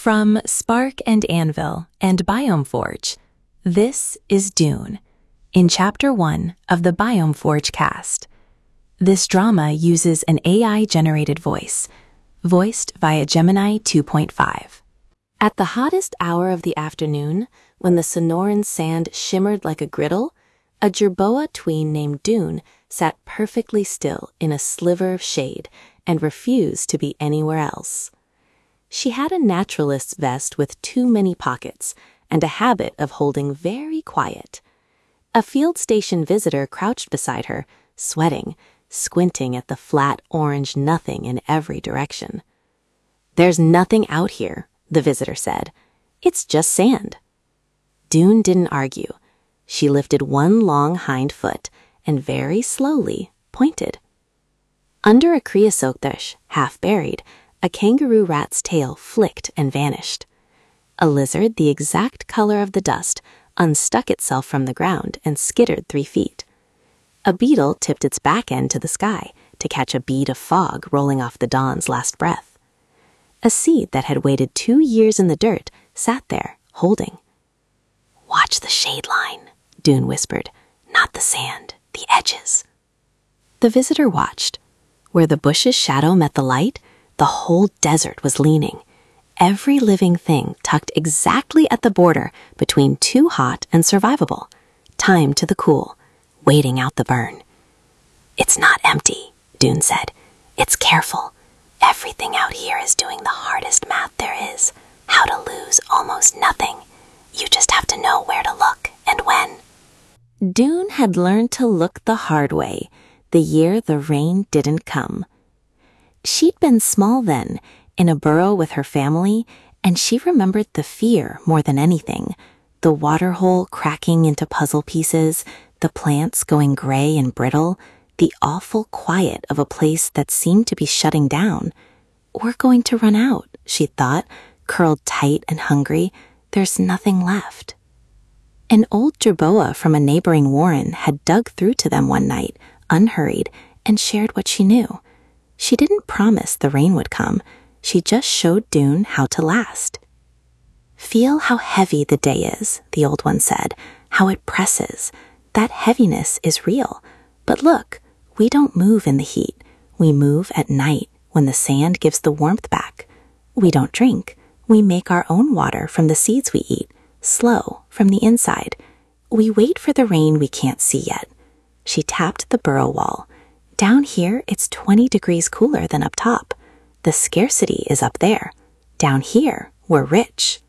From Spark and Anvil and Biome Forge, this is Dune, in Chapter 1 of the Biome Forge cast. This drama uses an AI-generated voice, voiced via Gemini 2.5. At the hottest hour of the afternoon, when the Sonoran sand shimmered like a griddle, a Jerboa tween named Dune sat perfectly still in a sliver of shade and refused to be anywhere else. She had a naturalist's vest with too many pockets and a habit of holding very quiet. A field station visitor crouched beside her, sweating, squinting at the flat orange nothing in every direction. "There's nothing out here," the visitor said. "It's just sand." Dune didn't argue. She lifted one long hind foot and very slowly pointed. Under a creosote bush, half buried, a kangaroo rat's tail flicked and vanished. A lizard, the exact color of the dust, unstuck itself from the ground and skittered 3 feet. A beetle tipped its back end to the sky to catch a bead of fog rolling off the dawn's last breath. A seed that had waited 2 years in the dirt sat there, holding. "Watch the shade line," Dune whispered. "Not the sand, the edges." The visitor watched. Where the bush's shadow met the light, the whole desert was leaning. Every living thing tucked exactly at the border between too hot and survivable, time to the cool, waiting out the burn. "It's not empty," Dune said. "It's careful. Everything out here is doing the hardest math there is, how to lose almost nothing. You just have to know where to look and when." Dune had learned to look the hard way, the year the rain didn't come. She'd been small then, in a burrow with her family, and she remembered the fear more than anything. The waterhole cracking into puzzle pieces, the plants going gray and brittle, the awful quiet of a place that seemed to be shutting down. "We're going to run out," she thought, curled tight and hungry. "There's nothing left." An old jerboa from a neighboring warren had dug through to them one night, unhurried, and shared what she knew. She didn't promise the rain would come. She just showed Dune how to last. "Feel how heavy the day is," the old one said, "how it presses. That heaviness is real. But look, we don't move in the heat. We move at night when the sand gives the warmth back. We don't drink. We make our own water from the seeds we eat, slow, from the inside. We wait for the rain we can't see yet." She tapped the burrow wall. "Down here, it's 20 degrees cooler than up top. The scarcity is up there. Down here, we're rich."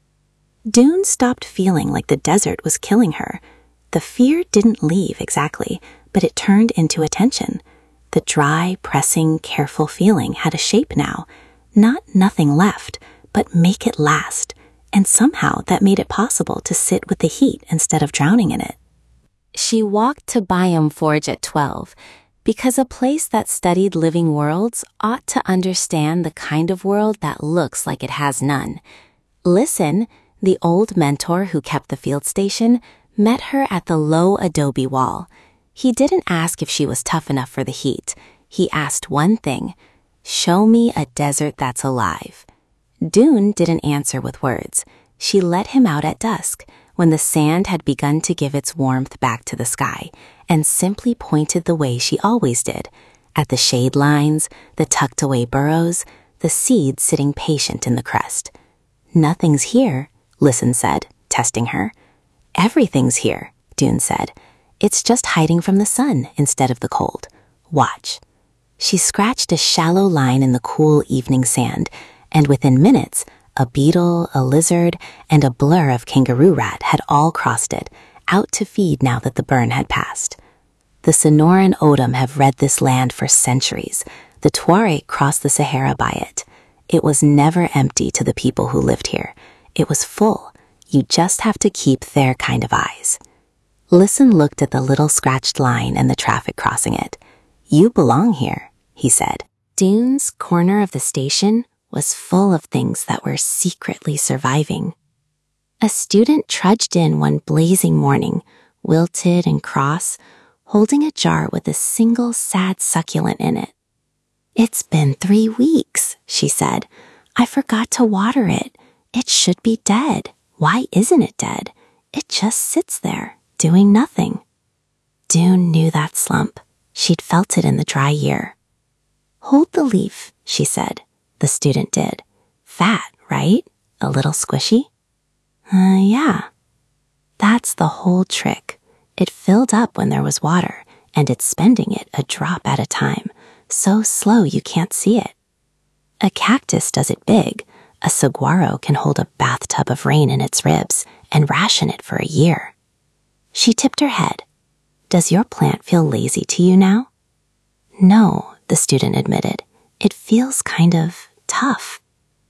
Dune stopped feeling like the desert was killing her. The fear didn't leave exactly, but it turned into attention. The dry, pressing, careful feeling had a shape now. Not nothing left, but make it last. And somehow that made it possible to sit with the heat instead of drowning in it. She walked to Biome Forge at 12, because a place that studied living worlds ought to understand the kind of world that looks like it has none. Listen, the old mentor who kept the field station, met her at the low adobe wall. He didn't ask if she was tough enough for the heat. He asked one thing: "Show me a desert that's alive." Dune didn't answer with words. She let him out at dusk, when the sand had begun to give its warmth back to the sky, and simply pointed the way she always did, at the shade lines, the tucked-away burrows, the seeds sitting patient in the crust. "Nothing's here," Listen said, testing her. "Everything's here," Dune said. "It's just hiding from the sun instead of the cold. Watch." She scratched a shallow line in the cool evening sand, and within minutes, a beetle, a lizard, and a blur of kangaroo rat had all crossed it, out to feed now that the burn had passed. The Sonoran Odom have read this land for centuries. The Tuareg crossed the Sahara by it. It was never empty to the people who lived here. It was full. You just have to keep their kind of eyes. Listen looked at the little scratched line and the traffic crossing it. "You belong here," he said. Dune's corner of the station was full of things that were secretly surviving. A student trudged in one blazing morning, wilted and cross, holding a jar with a single sad succulent in it. "It's been 3 weeks," she said. "I forgot to water it. It should be dead. Why isn't it dead? It just sits there, doing nothing. Dune knew that slump. She'd felt it in the dry year. Hold the leaf, she said. The student did. Fat, right? A little squishy? Yeah. That's the whole trick. It filled up when there was water, and it's spending it a drop at a time, so slow you can't see it. A cactus does it big. A saguaro can hold a bathtub of rain in its ribs and ration it for a year. She tipped her head. Does your plant feel lazy to you now? No, the student admitted. It feels kind of tough.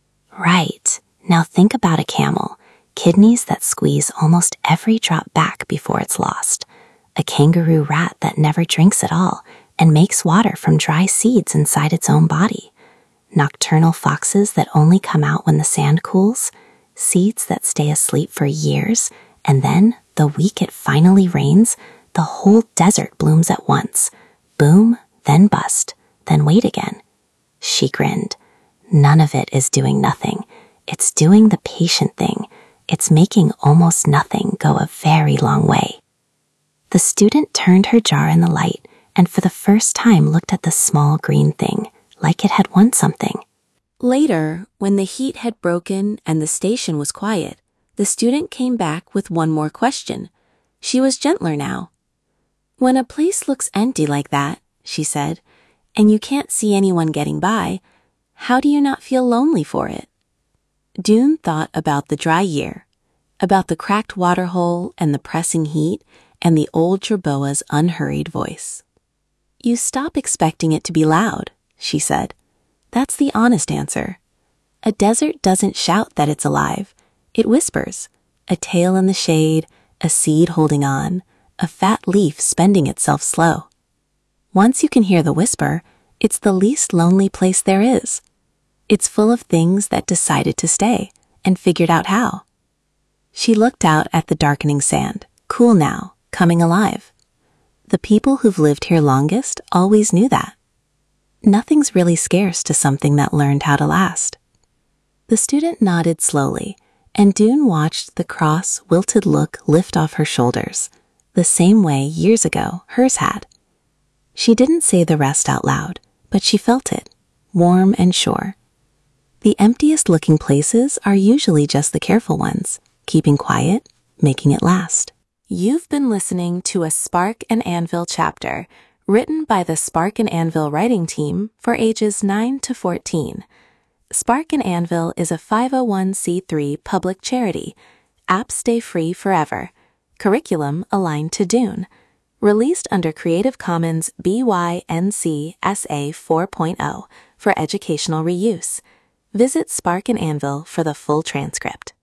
Right. Now think about a camel. Kidneys that squeeze almost every drop back before it's lost. A kangaroo rat that never drinks at all and makes water from dry seeds inside its own body. Nocturnal foxes that only come out when the sand cools. Seeds that stay asleep for years, and then, the week it finally rains, the whole desert blooms at once. Boom, then bust, then wait again. She grinned. None of it is doing nothing. It's doing the patient thing. It's making almost nothing go a very long way. The student turned her jar in the light and for the first time looked at the small green thing, like it had won something. Later, when the heat had broken and the station was quiet, the student came back with one more question. She was gentler now. When a place looks empty like that, she said, and you can't see anyone getting by, how do you not feel lonely for it? Dune thought about the dry year, about the cracked waterhole and the pressing heat and the old jerboa's unhurried voice. You stop expecting it to be loud, she said. That's the honest answer. A desert doesn't shout that it's alive. It whispers, a tail in the shade, a seed holding on, a fat leaf spending itself slow. Once you can hear the whisper, it's the least lonely place there is. It's full of things that decided to stay and figured out how. She looked out at the darkening sand, cool now, coming alive. The people who've lived here longest always knew that. Nothing's really scarce to something that learned how to last. The student nodded slowly, and Dune watched the cross, wilted look lift off her shoulders, the same way years ago hers had. She didn't say the rest out loud, but she felt it, warm and sure. The emptiest-looking places are usually just the careful ones, keeping quiet, making it last. You've been listening to a Spark and Anvil chapter, written by the Spark and Anvil writing team for ages 9 to 14. Spark and Anvil is a 501c3 public charity. Apps stay free forever. Curriculum aligned to Dune. Released under Creative Commons BY-NC SA 4.0 for educational reuse. Visit Spark and Anvil for the full transcript.